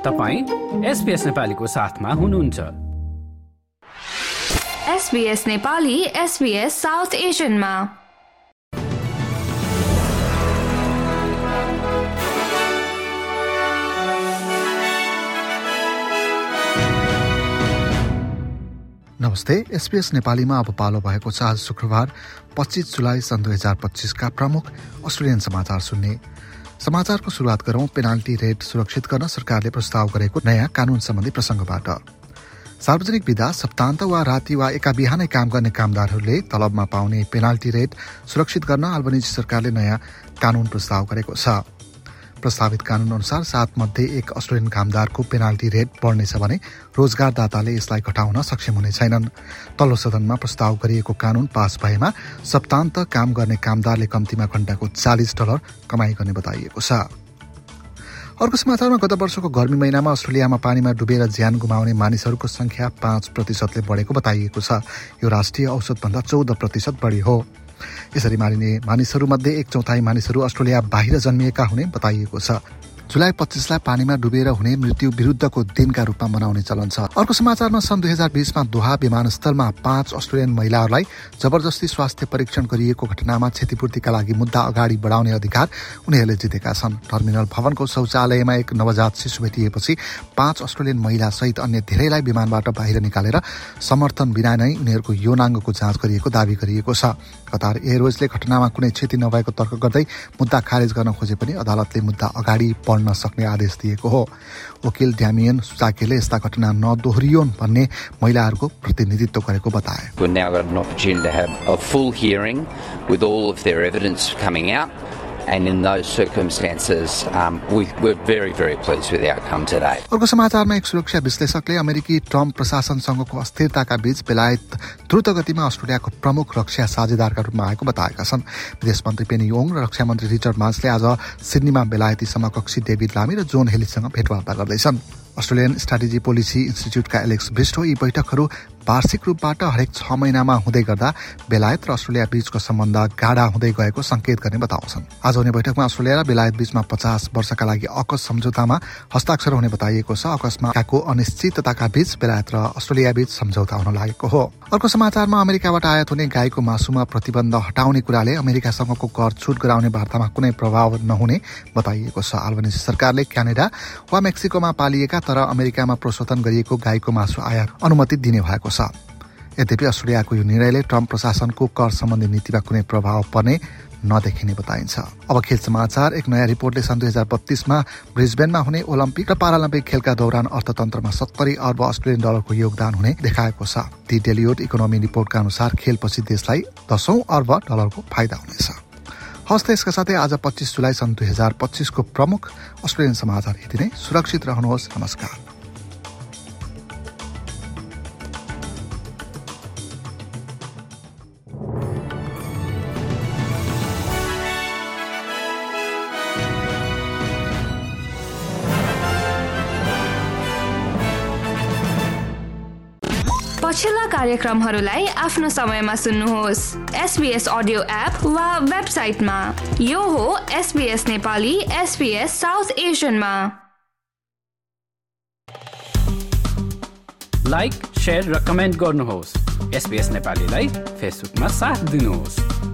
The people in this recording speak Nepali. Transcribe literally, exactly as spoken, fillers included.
तपाईं एसबीएस नेपालीको साथमा हुनुहुन्छ। एसबीएस नेपाली एसबीएस साउथ एशियनमा। नमस्ते। एसबीएस नेपालीमा अब पालो भएको छ आज शुक्रबार पच्चीस जुलाई सन् दुई हजार पच्चीस का प्रमुख अस्ट्रेलियन समाचार सुन्ने। समाचारको सुरुवात गरौं पेनाल्टी रेट सुरक्षित गर्न सरकारले प्रस्ताव गरेको नयाँ कानून सम्बन्धी प्रसंगबाट। सार्वजनिक बिदा, सप्तान्त वा राति वा एका बिहानै काम गर्ने कामदारहरूले तलबमा पाउने पेनाल्टी रेट सुरक्षित गर्न अल्बनिज सरकारले नयाँ कानून प्रस्ताव गरेको छ। प्रस्तावित कानून अनुसार सात मध्ये एक अस्ट्रेलियन कामदारको पेनाल्टी रेट बढ्नेछ भने रोजगारदाताले यसलाई घटाउन सक्षम हुने छैनन्। तल्लो सदनमा प्रस्ताव गरिएको कानून पास भएमा सप्तान्त काम गर्ने कामदारले कम्तीमा घण्टाको चालिस डलर कमाई गर्ने बताइएको छ। अर्को समाचारमा गत वर्षको गर्मी महिनामा अस्ट्रेलियामा पानीमा डुबेर ज्यान गुमाउने मानिसहरूको संख्या पाँच प्रतिशतले बढेको बताइएको छ। यो राष्ट्रिय औसतभन्दा चौध प्रतिशत बढी हो। यसरी मारिने मानिसहरूमध्ये एक चौथाई मानिसहरू अस्ट्रेलिया बाहिर जन्मिएका हुने बताइएको छ। जुलाई पच्चीसलाई पानीमा डुबेर हुने मृत्यु विरुद्धको दिनका रूपमा मनाउने चलन छ। अर्को समाचारमा सन् दुई हजार बीसमा दोहा विमानस्थलमा पाँच अस्ट्रेलियन महिलाहरूलाई जबरजस्ती स्वास्थ्य परीक्षण गरिएको घटनामा क्षतिपूर्तिका लागि मुद्दा अगाडि बढाउने अधिकार उनीहरूले जितेका छन्। टर्मिनल भवनको शौचालयमा एक नवजात शिशु भेटिएपछि पाँच अस्ट्रेलियन महिला सहित अन्य धेरैलाई विमानबाट बाहिर निकालेर समर्थन बिना नै उनीहरूको यौनाङ्गको जाँच गरिएको दावी गरिएको छ। कतार एयरवेजले घटनामा कुनै क्षति नभएको तर्क गर्दै मुद्दा खारेज गर्न खोजे पनि अदालतले मुद्दा अगाडि बढ्न सक्ने आदेश दिएको हो। वकिल ड्यामियन सुचाकेले यस्ता घटना नदोहोरियोन् भन्ने महिलाहरूको प्रतिनिधित्व गरेको बताए। We've now got an opportunity to have a full hearing with all of their evidence coming out, and in those circumstances um, we, we're very very pleased with the outcome today. अर्को समाचारमा एक सुरक्षा विश्लेषकले अमेरिकी ट्रम्प प्रशासनसँगको अस्थिरताका बीच बेलायत द्रुत गतिमा अस्ट्रेलियाको प्रमुख रक्षा साझेदारका रूपमा आएको बताएका छन्। विदेश मन्त्री पेनी योङ र रक्षा मन्त्री रिचर्ड मार्सले आज सिडनीमा बेलायती समकक्षी डेभिड लामी र जोन हेलिससँग भेटवार्ता गर्दैछन्। अस्ट्रेलियन स्ट्राटेजी पोलिसी इन्स्टिच्युटका एलेक्स बिस्टो यी बैठकहरू वार्षिक रूपबाट हरेक छ महिनामा हुँदै गर्दा बेलायत र अस्ट्रेलिया बीचको सम्बन्ध गाढा हुँदै गएको संकेत गर्ने बताउँछन्। आज हुने बैठकमा अस्ट्रेलिया र बेलायत बीचमा पचास वर्षका लागि अकस सम्झौतामा हस्ताक्षर हुने बताइएको छ। अकसमा आएको अनिश्चितताका बीच बेलायत र अस्ट्रेलिया बीच सम्झौता हुन लागेको हो। अर्को समाचारमा अमेरिकाबाट आयात हुने गाईको मासुमा प्रतिबन्ध हटाउने कुराले अमेरिकासँगको कर छुट गराउने वार्तामा कुनै प्रभाव नहुने बताइएको छ। अल्बनिज सरकारले क्यानाडा वा मेक्सिकोमा पालिएका तर अमेरिकामा प्रशोधन गरिएको गाईको मासु आयात अनुमति दिने भएको छ। यद्यपि अस्ट्रेलियाको यो निर्णयले ट्रम्प प्रशासनको कर सम्बन्धी नीतिमा कुनै प्रभाव पर्ने नदेखिने बताइन्छ। अब खेल समाचार। एक नयाँ रिपोर्टले सन् दुई हजार बत्तीसमा ब्रिस्बेनमा हुने ओलम्पिक र पारालम्पिक खेलका दौरान अर्थतन्त्रमा सत्तरी अर्ब अस्ट्रेलियन डलरको योगदान हुने देखाएको छ। दि डेलियोट इकोनोमी रिपोर्टका अनुसार खेलपछि देशलाई दशौं अर्ब डलरको फाइदा हुनेछ। हस्त यसका साथै आज पच्चीस जुलाई सन् दुई हजार पच्चीसको प्रमुख अस्ट्रेलियन समाचार यति नै। सुरक्षित रहनुहोस्। नमस्कार। पछिल्ला कार्यक्रमहरूलाई आफ्नो समयमा सुन्नुहोस् एसबीएस अडियो एप वा वेबसाइटमा। यो हो एसबीएस नेपाली एसबीएस साउथ एशियनमा। लाइक, शेयर र कमेन्ट गर्नुहोस्। एसबीएस नेपालीलाई फेसबुकमा साथ दिनुहोस्।